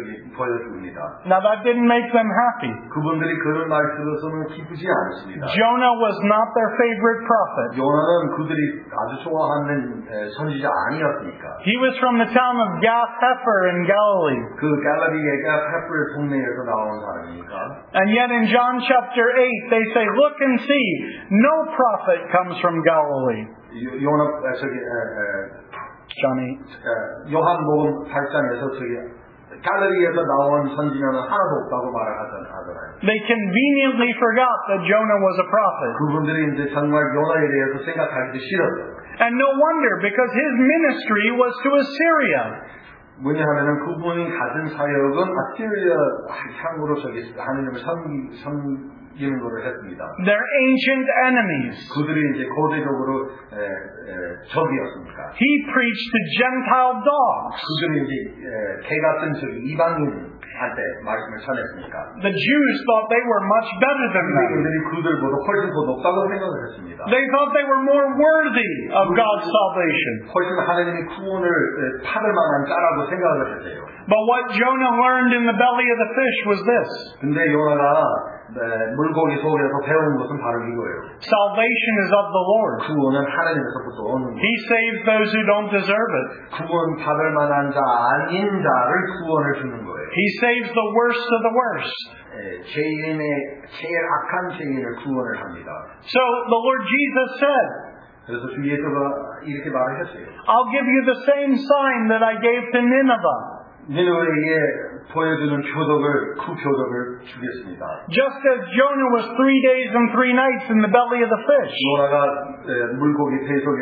보여줍니다. Now that didn't make them happy. 그분들이 그런 말 들어서는 기쁘지 않습니다. Jonah was not their favorite prophet. 요나는 그들이 아주 좋아하는 선지자 아니었으니까. He was from the town of Gath-hepher in Galilee. 그 갈라디아가 페플 동네에서 나온 사람이니까. And yet in John chapter 8 they say, "Look and see, no prophet comes from Galilee." John 8. 요한복음 8장에서 갈라디아에서 나온 선지자는 하나도 없다고 말을 하잖아요. They conveniently forgot that Jonah was a prophet. 그분들이 이제 정말 요나에 대해서 생각하기도 싫었어요. And no wonder, because his ministry was to Assyria. 뭐냐하면은 그분이 가진 사역은 아시리아 향으로 하나님을 섬기는 것을 했습니다. Their ancient enemies. 그들이 이제 고대적으로 적이었습니까? He preached to Gentile dogs. 그들이 이제 개 같은 이방인한테 말씀을 전했으니까. The Jews thought they were much better than them. 유대인들이 그들보다 훨씬 더 높다고 생각을 했습니다. They thought they were more worthy of God's salvation. 훨씬 하나님이 구원을 받을 만한 자라고 생각을 했어요. But what Jonah learned in the belly of the fish was this. 근데 요나가 물고기 속에서 배운 것은 바로 이거예요. Salvation is of the Lord. 구원은 하나님에서부터 오는 것. He saves those who don't deserve it. 구원 받을 만한 자 아닌 자를 구원을 주는 거예요. He saves the worst of the worst. 제일 악한 죄인을 구원을 합니다. So the Lord Jesus said, 그래서 주 예수가 이렇게 말을 했어요. I'll give you the same sign that I gave to Nineveh. 니느웨에게 보여주는 그 표적을 주겠습니다. Just as Jonah was 3 days and 3 nights in the belly of the fish. 요나가 물고기 배 속에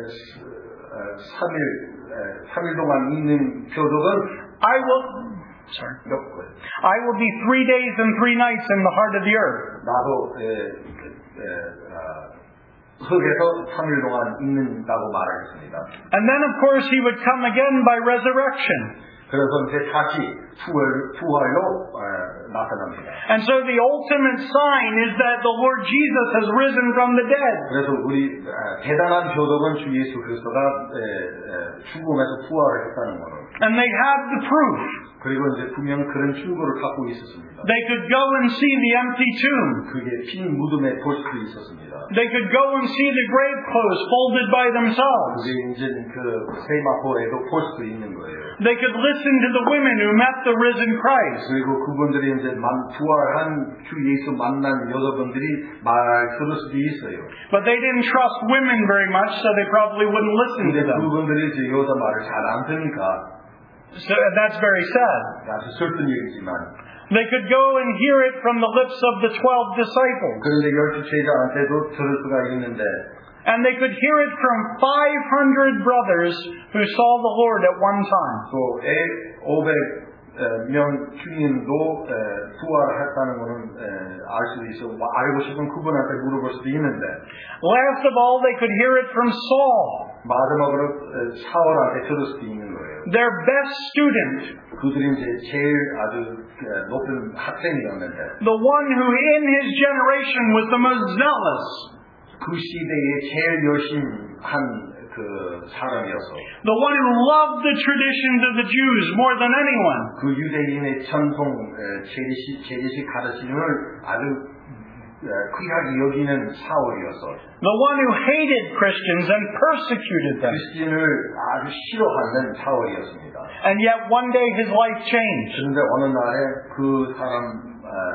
3일 동안 있는 표적은 I will be 3 days and 3 nights in the heart of the earth. 나도 흙에서 3일 동안 있는다고 말했습니다. And then of course he would come again by resurrection. 그래서 이제 다시 부활로 나타납니다. And so the ultimate sign is that the Lord Jesus has risen from the dead. 그래서 우리 대단한 표적은 주 예수 그리스도가 죽음에서 부활을 했다는 거로. And they have the proof. 그리고 이제 분명 그런 증거를 갖고 있었습니다. They could go and see the empty tomb. 그게 빈 무덤에 볼 수도 있었습니다. They could go and see the grave clothes folded by themselves. 그게 이제 그 세마포에도 볼 수도 있는 거예요. They could listen to the women who met the risen Christ. 그리고 그분들이 이제 이제 부활한 주 예수 만난 여자분들이 말 들을 수도 있어요. But they didn't trust women very much, so they probably wouldn't listen to 근데 them. 그분들이 이제 여자 말을 잘 안 듣니까 So that's very sad. 아주 슬픈 얘기지만 They could go and hear it from the lips of the 12 disciples. 그런데 12 제자한테도 들을 수가 있는데 And they could hear it from 500 brothers who saw the Lord at one time. 또 500명 주님도 부활했다는 것은 알 수도 있어 알고 싶은 그분한테 물어볼 수도 있는데 Last of all, they could hear it from Saul, 마지막으로 사울한테 들을 수도 있는 거예요. their best student, 그들이 이제 제일 아주 높은 학생이었는데 the one who in his generation was the most zealous, 그 시대에 제일 열심한 그 사람이었어. the one who loved the traditions of the Jews more than anyone. 그 유대인의 전통 제리식 가르침을 아주 귀하게 여기는 사울이었어. The one who hated Christians and persecuted them. 크리스천을 아주 싫어하는 사울이었습니다. And yet one day his life changed. 그런데 어느 날에 그 사람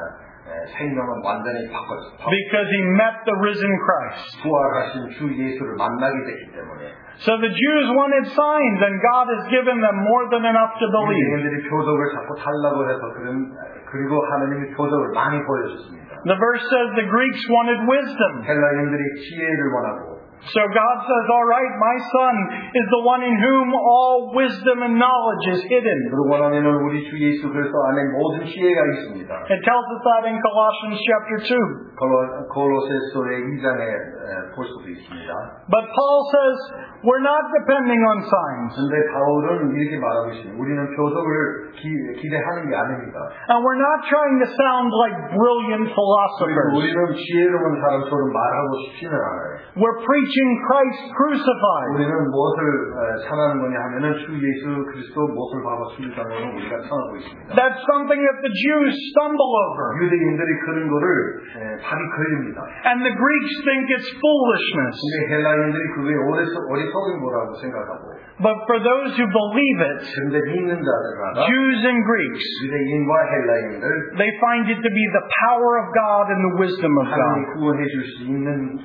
생명은 완전히 바뀌었어. Because he met the risen Christ. 부활하신 주 예수를 만나게 됐기 때문에. So the Jews wanted signs, and God has given them more than enough to believe. 유대인들이 표적을 자꾸 달라고 해서 그리고 하나님이 표적을 많이 보여줬습니다. The verse says the Greeks wanted wisdom. 헬라인들이 지혜를 원하고. So God says, all right, my son is the one in whom all wisdom and knowledge is hidden. 그리고 원하면 우리 주 예수 그리스도 안에 모든 지혜가 있습니다. It tells us that in Colossians chapter 2. 골로새서의 2장에 볼 수도 있습니다. But Paul says, we're not depending on signs. 근데 바울은 이렇게 말하고 있습니다. 우리는 표적을 기대하는 게 아닙니다. And we're not trying to sound like brilliant philosophers. 우리는 지혜로운 사람처럼 말하고 싶지는 않아요. We're preaching Christ crucified. 우리는 무엇을 전하는 거냐 하면은 주 예수 그리스도 못을 박아 죽였다는 것을 우리가 전하고 있습니다. That's something that the Jews stumble over. 유대인들이 그런 거를 답이 걸립니다. And the Greeks think it's foolishness. 근데 헬라인들이 그게 어리석은 거라고 생각하고. But for those who believe it, 근데 믿는 자들마다 Jews and Greeks, 유대인과 헬라인들 they find it to be the power of God and the wisdom of 하나님이 God. 구원해 줄 수 있는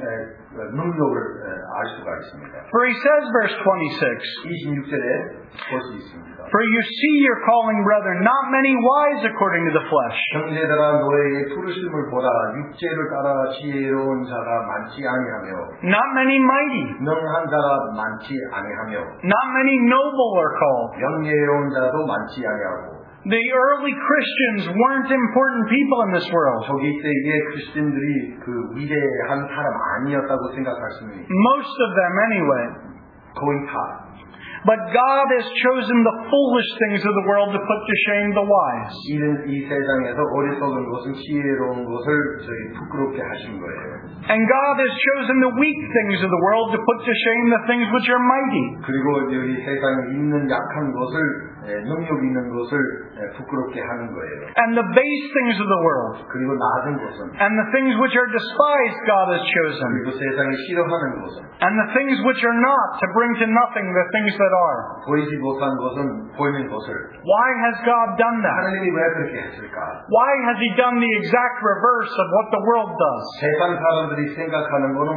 능력을 알 수가 있습니다. For he says, verse 26, 26절에 볼 수 있습니다. For you see your calling, brethren, not many wise according to the flesh. 형제들아 너희의 부르심을 보라 육체를 따라 지혜로운 자가 많지 아니하며 Not many mighty. 명한 자가 많지 아니하며 Not many noble are called. 명예로운 자도 많지 아니하고 The early Christians weren't important people in this world. 저기 때의 크리스천들이 그 위대한 사람 아니었다고 생각할 수는 있습니다. Most of them anyway. 거의 다. But God has chosen the foolish things of the world to put to shame the wise. 이 세상에서 어리석은 것은 지혜로운 것을 부끄럽게 하신 거예요. And God has chosen the weak things of the world to put to shame the things which are mighty. 그리고 여기 세상에 있는 약한 것을 능력 있는 것을 부끄럽게 하는 거예요. And the base things of the world. 그리고 낮은 것은 And the things which are despised God has chosen. 그리고 세상이 싫어하는 것은 And the things which are not to bring to nothing the things that are. 보이지 못한 것은 보이는 것을 Why has God done that? 하나님이 왜 그렇게 했을까? Why has He done the exact reverse of what the world does? 세상 사람들이 생각하는 것은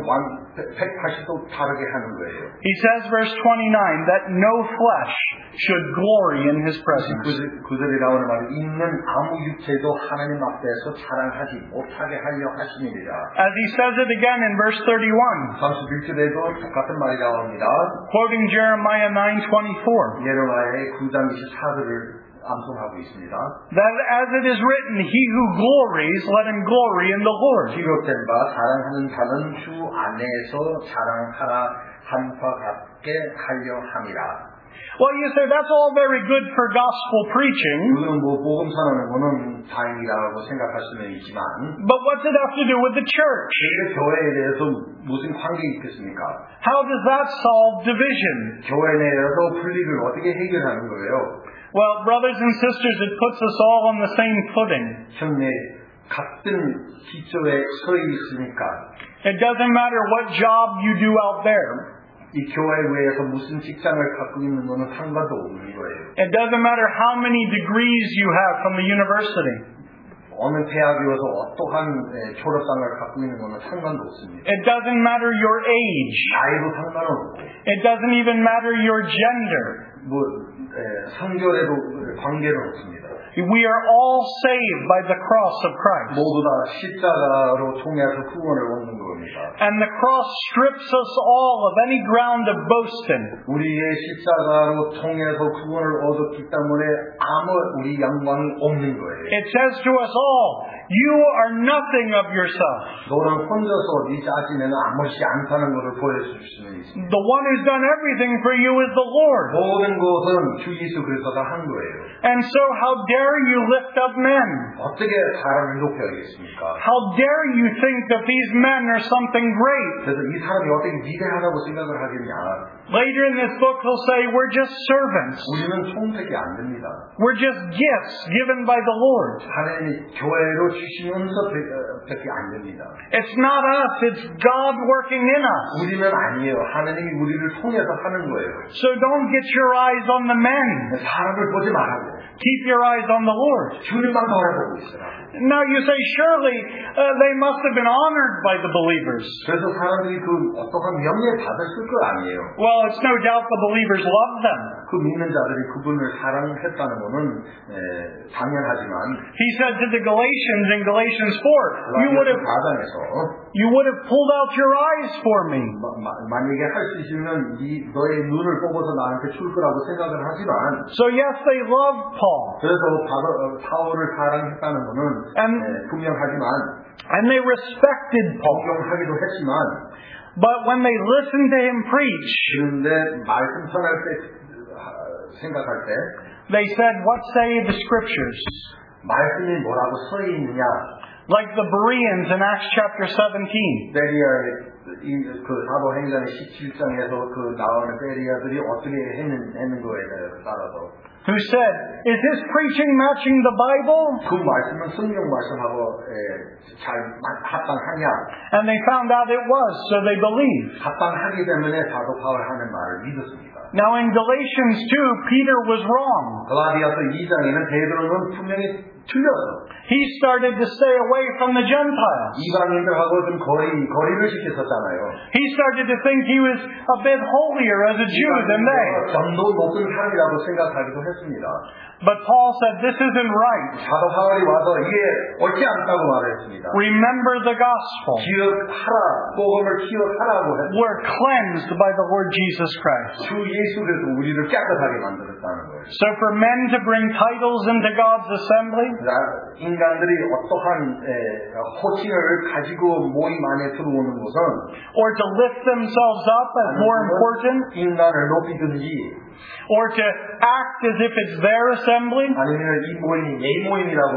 180도 다르게 하는 거예요. He says, verse 29, that no flesh should glory in His presence. 구절에 나오는 말이 있는 아무 육체도 하나님 앞에서 자랑하지 못하게 하려 하심이니라. As He says it again in verse 31, 31절에도 똑같은 말이 나옵니다. quoting Jeremiah 9:24, 예레미야의 9장 24절을 암송하고 있습니다. that as it is written, he who glories, let him glory in the Lord. 기록된 바 사랑하는 자는 주 안에서 자랑하라 함과 같게 하려 함이라. Well, you say that's all very good for gospel preaching, 그거는 복음 전하는 거는 다행이라고 생각할 수는 있지만 but what's it have to do with the church? 이게 교회에 대해서 무슨 관계 있겠습니까? How does that solve division? 교회 내에서 분리를 어떻게 해결하는 거예요? Well, brothers and sisters, it puts us all on the same footing. 형제 같은 기초에 서 있으니까 It doesn't matter what job you do out there. 이 교회 외에서 무슨 직장을 갖고 있는 거는 상관도 없는 거예요. It doesn't matter how many degrees you have from the university. 어느 대학이어서 어떠한 졸업장을 갖고 있는 것은 상관도 없습니다. It doesn't matter your age. 나이도 상관없고 It doesn't even matter your gender. 성별에도 관계는 없습니다. We are all saved by the cross of Christ. 모두 다 십자가로 통해서 구원을 얻는 겁니다. And the cross strips us all of any ground of boasting. 우리의 십자가로 통해서 구원을 얻었기 때문에 아무 우리 영광이 없는 거예요. It says to us all, you are nothing of yourself. 너는 혼자서 네 자신에는 아무것이 않다는 것을 보여줄 수는 있습니다. The one who's done everything for you is the Lord. 모든 것은 주 예수 그리스도가 한 거예요. And so how dare you lift up men? 어떻게 사람을 높여야겠습니까? How dare you think that these men are something great? 그래서 이 사람이 어떻게 위대하다고 생각을 하겠냐? Later in this book he'll say we're just servants. 우리는 총택이 안 됩니다. We're just gifts given by the Lord. 하나님이 교회로 주시면서 밖에 안 됩니다. It's not us, it's God working in us. 우리는 아니에요. 하나님이 우리를 통해서 하는 거예요. So don't get your eyes on the men. 사람을 보지 말라고. Keep your eyes on the Lord. 주님만 바라보고 있으라. Now you say, surely they must have been honored by the believers. 그래서 사람들이 그 어떠한 명예 받았을 거 아니에요. Well, it's no doubt the believers loved them. 그 믿는 자들이 그분을 사랑했다는 것은 당연하지만 He said to the Galatians in Galatians 4, you would have pulled out your eyes for me. 만약에 할 수 있으면 너의 눈을 뽑아서 나한테 줄 거라고 생각을 하지만 So yes, they loved Paul. 그래서 바울을 사랑했다는 것은 분명하지만 And they respected Paul. 존경하기도 했지만 But when they listened to him preach, 그런데 말씀 전할 때 생각할 때 they said, what say the scriptures? 말씀이 뭐라고 써 있느냐? Like the Bereans in Acts chapter 17. 베리아의 그 사도행전 17장에서 그 나오는 베리아들이 어떻게 했는 거에 따라서 Who said, is his preaching matching the Bible? 그 말씀은 성경 말씀하고 잘 합당하냐? And they found out it was, so they believed. 합당하기 때문에 사도 바울 하는 말을 믿었습니다. Now in Galatians 2, Peter was wrong. 갈라디아서 2장에는 베드로는 분명히 틀렸어. He started to stay away from the Gentiles. 이방인들하고 좀 거리를 시켰었잖아요. He started to think he was a bit holier as a Jew than they. 점도 높은 사람이라고 생각하기도 했습니다. But Paul said, this isn't right. 사도 바울이 와서 이게 옳지 않다고 말했습니다. Remember the gospel. 기억하라, 복음을 기억하라고 했습니다. We're cleansed by the Lord Jesus Christ. 주 예수께서 우리를 깨끗하게 만들었다는 거예요. So for men to bring titles into God's assembly, 인간들이 어떠한 호칭을 가지고 모임 안에 들어오는 것은 or to lift themselves up as more important, 인간을 높이든지 or to act as if it's their assembly, 아니면 이 모임이 내 모임이라고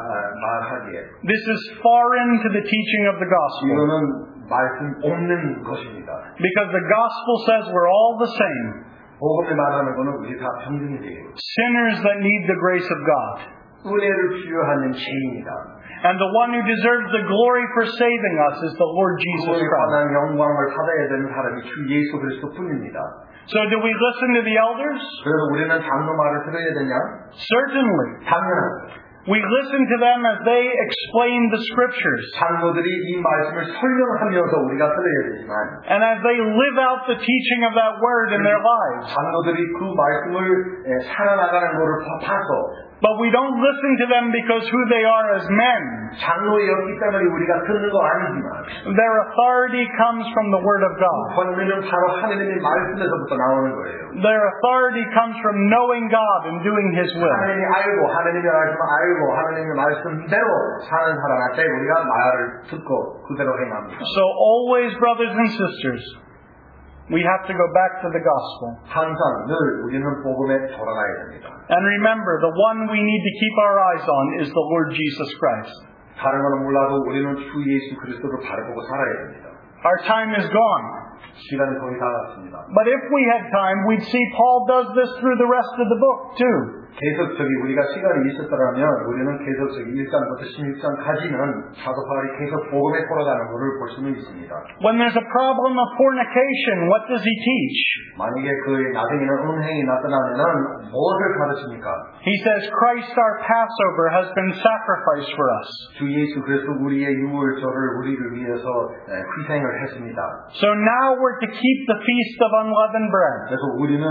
말하기에 this is foreign to the teaching of the gospel. 이거는 말씀 없는 것입니다. Because the gospel says we're all the same. 복음을 말하는 것은 우리 다 평등이 돼요. Sinners that need the grace of God. 은혜를 필요하는 죄인이다. And the one who deserves the glory for saving us is the Lord Jesus Christ. 영광을 받아야 되는 사람이 주 예수 그리스도뿐입니다. So do we listen to the elders? 그래서 우리는 장로 말을 들어야 되냐? Certainly. 당연하죠. We listen to them as they explain the scriptures. 장로들이 이 말씀을 설명하면서 우리가 들어야 되지만 And as they live out the teaching of that word in their lives. 장로들이 그 말씀을 살아나가는 것을 봐서 But we don't listen to them because who they are as men. 장로였기 때문에 우리가 듣는 거 아니지만 Their authority comes from the Word of God. 권위는 바로 하나님의 말씀에서부터 나오는 거예요. Their authority comes from knowing God and doing His will. 하나님이 알고 하나님의 말씀을 알고 하나님의 말씀대로 사는 사람한테 우리가 말을 듣고 그대로 행합니다. So always, brothers and sisters, we have to go back to the gospel. 항상 늘 우리는 복음에 돌아가야 됩니다. And remember, the one we need to keep our eyes on is the Lord Jesus Christ. 다른 건 몰라도 우리는 주 예수 그리스도를 바라보고 살아야 됩니다. Our time is gone. 시간이 거의 다 갔습니다. But if we had time, we'd see Paul does this through the rest of the book too. 계속적이 우리가 시간이 있었더라면 우리는 계속적이 1장부터 16장까지는 사도 바울이 계속 복음에 걸어가는 것을 볼 수는 있습니다. When there's a problem of fornication, what does he teach? 만약에 그 나중에는 음행이 나타나면은 무엇을 가르칩니까? He says, Christ our Passover has been sacrificed for us. 주 예수 그리스도 우리의 유월절을 우리를 위해서 희생을 했습니다. So now we're to keep the feast of unleavened bread. 그래서 우리는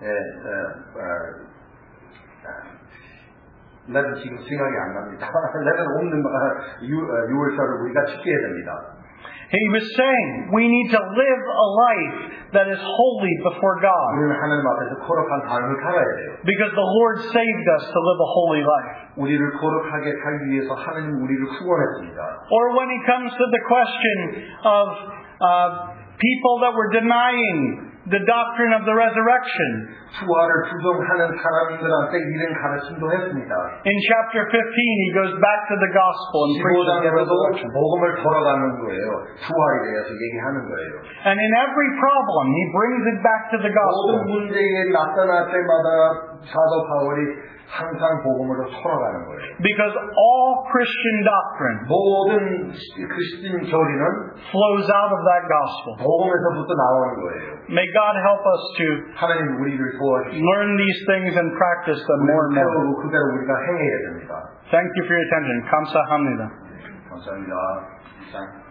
레벨 지금 생각이 안 납니다. 레벨 없는 유월절을 우리가 지켜야 됩니다. He was saying we need to live a life that is holy before God. 우리는 하나님 앞에서 거룩한 삶을 살아야 돼요. Because the Lord saved us to live a holy life. 우리를 거룩하게 살기 위해서 하나님 우리를 구원했습니다. Or when it comes to the question of people that were denying the doctrine of the resurrection. 부활을 부정하는 사람들한테 이런 가르침도 했습니다. In chapter 15, he goes back to the gospel and preaches the resurrection. 복음을 돌아가는 거예요. 부활에 대해서 얘기하는 거예요. And in every problem, he brings it back to the gospel. 모든 문제에 나타날 때마다 사도 바울이 항상 복음으로 돌아가는 거예요. Because all Christian doctrine 모든 그리스도인 교리는 flows out of that gospel. 복음에서부터 나오는 거예요. May God help us to 하나님 우리를 도와주시고 learn these things and practice them more and more. 그대로 우리가 행해야 됩니다. Thank you for your attention. 감사합니다. 감사합니다.